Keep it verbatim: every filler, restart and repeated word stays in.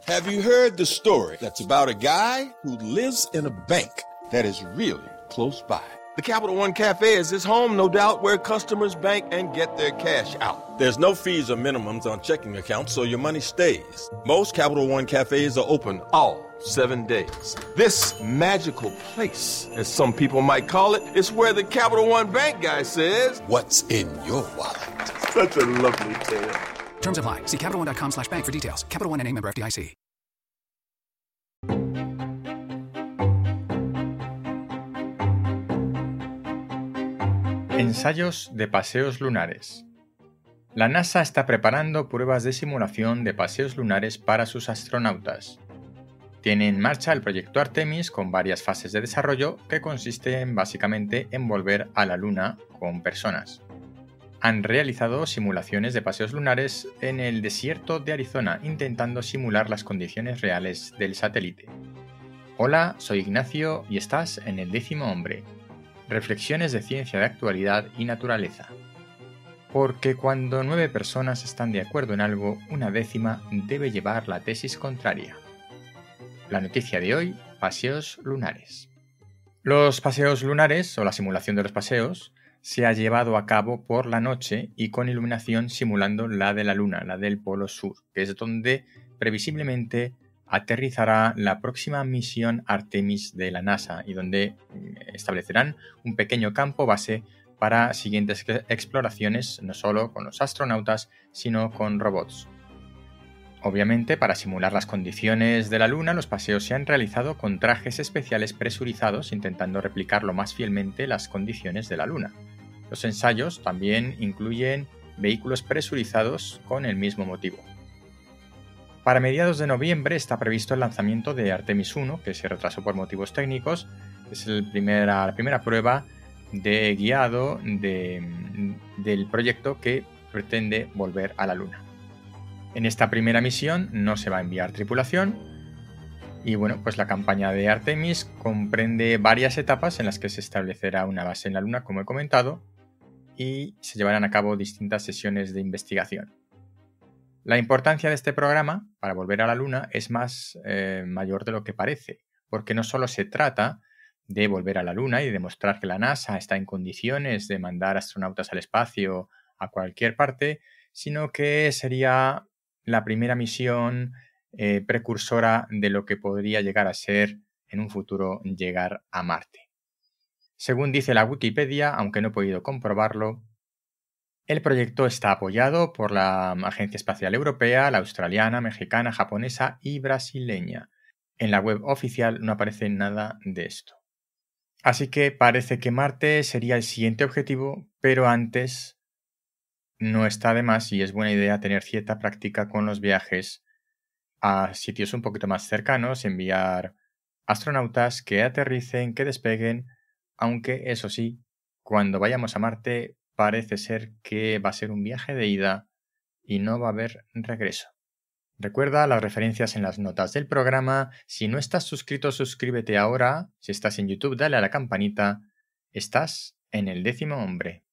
Have you heard the story that's about a guy who lives in a bank that is really close by? The Capital One Cafe is his home, no doubt, where customers bank and get their cash out. There's no fees or minimums on checking accounts, so your money stays. Most Capital One Cafes are open all seven days. This magical place, as some people might call it, is where the Capital One Bank guy says, "What's in your wallet?" Such a lovely tale. Terms apply. See Capital One dot com slash bank for details. Capital One N A member F D I C. Ensayos de paseos lunares. La NASA está preparando pruebas de simulación de paseos lunares para sus astronautas. Tiene en marcha el proyecto Artemis con varias fases de desarrollo que consisten básicamente en volver a la Luna con personas. Han realizado simulaciones de paseos lunares en el desierto de Arizona intentando simular las condiciones reales del satélite. Hola, soy Ignacio y estás en El Décimo Hombre. Reflexiones de ciencia de actualidad y naturaleza. Porque cuando nueve personas están de acuerdo en algo, una décima debe llevar la tesis contraria. La noticia de hoy, paseos lunares. Los paseos lunares, o la simulación de los paseos, se ha llevado a cabo por la noche y con iluminación simulando la de la Luna, la del Polo Sur, que es donde previsiblemente aterrizará la próxima misión Artemis de la NASA y donde establecerán un pequeño campo base para siguientes exploraciones, no solo con los astronautas, sino con robots. Obviamente, para simular las condiciones de la Luna, los paseos se han realizado con trajes especiales presurizados, intentando replicar lo más fielmente las condiciones de la Luna. Los ensayos también incluyen vehículos presurizados con el mismo motivo. Para mediados de noviembre está previsto el lanzamiento de Artemis uno, que se retrasó por motivos técnicos. Es el primera, la primera prueba de guiado de, del proyecto que pretende volver a la Luna. En esta primera misión no se va a enviar tripulación y bueno, pues la campaña de Artemis comprende varias etapas en las que se establecerá una base en la Luna, como he comentado, y se llevarán a cabo distintas sesiones de investigación. La importancia de este programa para volver a la Luna es más eh, mayor de lo que parece, porque no solo se trata de volver a la Luna y demostrar que la NASA está en condiciones de mandar astronautas al espacio a cualquier parte, sino que sería la primera misión eh, precursora de lo que podría llegar a ser en un futuro llegar a Marte. Según dice la Wikipedia, aunque no he podido comprobarlo, el proyecto está apoyado por la Agencia Espacial Europea, la australiana, mexicana, japonesa y brasileña. En la web oficial no aparece nada de esto. Así que parece que Marte sería el siguiente objetivo, pero antes no está de más y es buena idea tener cierta práctica con los viajes a sitios un poquito más cercanos, enviar astronautas que aterricen, que despeguen, aunque eso sí, cuando vayamos a Marte parece ser que va a ser un viaje de ida y no va a haber regreso. Recuerda las referencias en las notas del programa. Si no estás suscrito, suscríbete ahora. Si estás en YouTube, dale a la campanita. Estás en El Décimo Hombre.